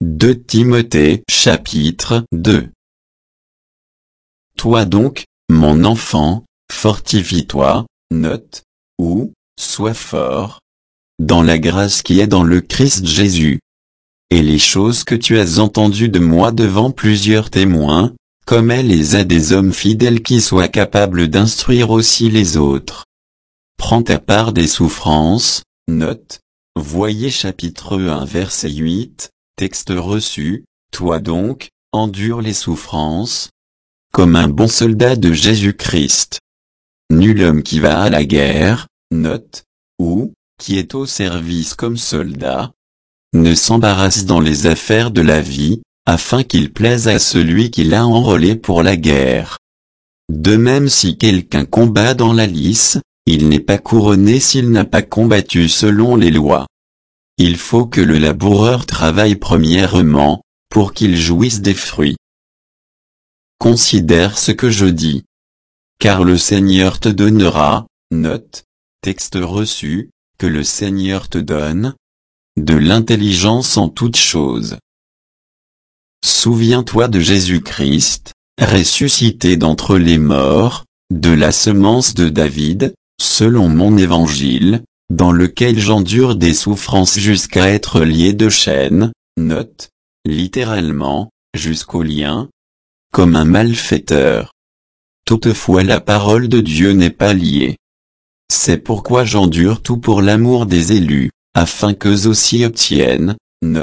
2 Timothée chapitre 2. Toi donc, mon enfant, fortifie-toi, sois fort, dans la grâce qui est dans le Christ Jésus. Et les choses que tu as entendues de moi devant plusieurs témoins, commets-les à des hommes fidèles qui soient capables d'instruire aussi les autres. Prends ta part des souffrances, voyez chapitre 1 verset 8, texte reçu, toi donc, endure les souffrances, comme un bon soldat de Jésus-Christ. Nul homme qui va à la guerre, qui est au service comme soldat, ne s'embarrasse dans les affaires de la vie, afin qu'il plaise à celui qui l'a enrôlé pour la guerre. De même si quelqu'un combat dans la lice, il n'est pas couronné s'il n'a pas combattu selon les lois. Il faut que le laboureur travaille premièrement, pour qu'il jouisse des fruits. Considère ce que je dis. Car le Seigneur te donnera, texte reçu, que le Seigneur te donne, de l'intelligence en toutes choses. Souviens-toi de Jésus-Christ, ressuscité d'entre les morts, de la semence de David, selon mon évangile, dans lequel j'endure des souffrances jusqu'à être lié de chaînes, littéralement, jusqu'au lien, comme un malfaiteur. Toutefois la parole de Dieu n'est pas liée. C'est pourquoi j'endure tout pour l'amour des élus, afin qu'eux aussi obtiennent,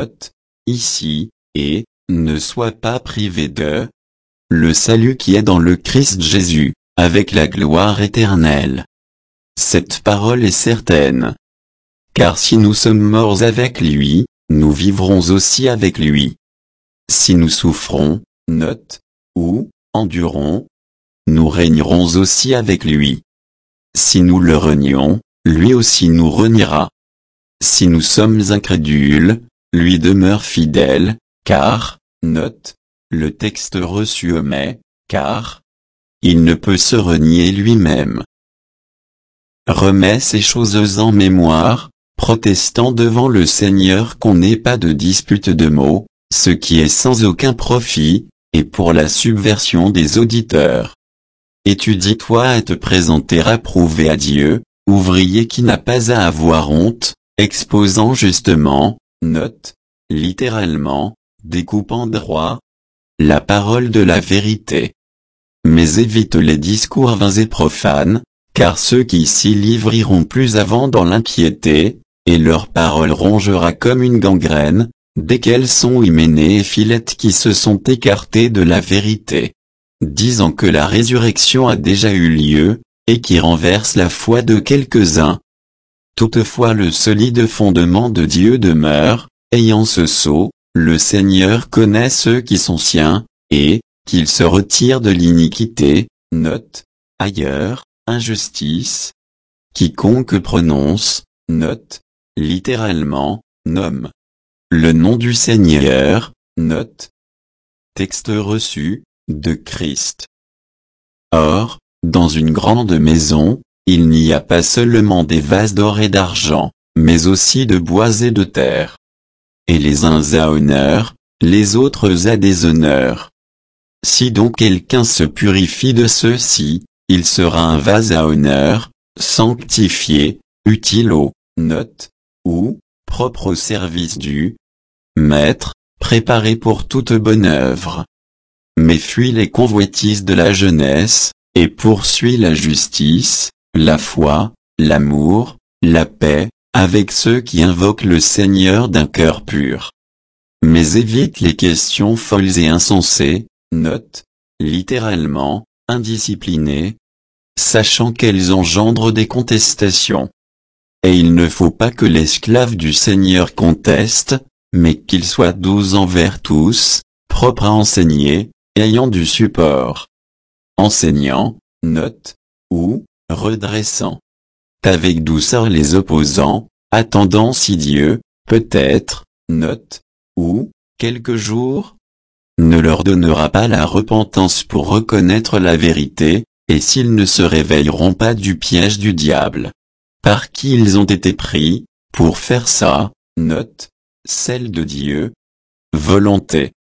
ici, et, ne soient pas privés de le salut qui est dans le Christ Jésus, avec la gloire éternelle. Cette parole est certaine. Car si nous sommes morts avec lui, nous vivrons aussi avec lui. Si nous souffrons, endurons, nous régnerons aussi avec lui. Si nous le renions, lui aussi nous reniera. Si nous sommes incrédules, lui demeure fidèle, car, le texte reçu omet, car, il ne peut se renier lui-même. Remets ces choses en mémoire, protestant devant le Seigneur qu'on n'ait pas de dispute de mots, ce qui est sans aucun profit, et pour la subversion des auditeurs. Étudie-toi à te présenter approuvé à Dieu, ouvrier qui n'a pas à avoir honte, exposant justement, littéralement, découpant droit, la parole de la vérité. Mais évite les discours vains et profanes, car ceux qui s'y livrent iront plus avant dans l'impiété, et leur parole rongera comme une gangrène, dès qu'elles sont hyménées et filettes qui se sont écartées de la vérité, disant que la résurrection a déjà eu lieu, et qui renverse la foi de quelques-uns. Toutefois le solide fondement de Dieu demeure, ayant ce sceau, le Seigneur connaît ceux qui sont siens, et, qu'ils se retirent de l'iniquité, ailleurs, injustice. Quiconque prononce, littéralement, nomme le nom du Seigneur, texte reçu, de Christ. Or, dans une grande maison, il n'y a pas seulement des vases d'or et d'argent, mais aussi de bois et de terre. Et les uns à honneur, les autres à déshonneur. Si donc quelqu'un se purifie de ceux-ci, il sera un vase à honneur, sanctifié, utile au, propre au service du Maître, préparé pour toute bonne œuvre. Mais fuis les convoitises de la jeunesse, et poursuis la justice, la foi, l'amour, la paix, avec ceux qui invoquent le Seigneur d'un cœur pur. Mais évite les questions folles et insensées, littéralement, indisciplinées, sachant qu'elles engendrent des contestations. Et il ne faut pas que l'esclave du Seigneur conteste, mais qu'il soit doux envers tous, propre à enseigner, ayant du support. Enseignant, redressant. Avec douceur les opposants, attendant si Dieu, peut-être, quelques jours, ne leur donnera pas la repentance pour reconnaître la vérité, et s'ils ne se réveilleront pas du piège du diable, par qui ils ont été pris, pour faire ça, celle de Dieu. volonté.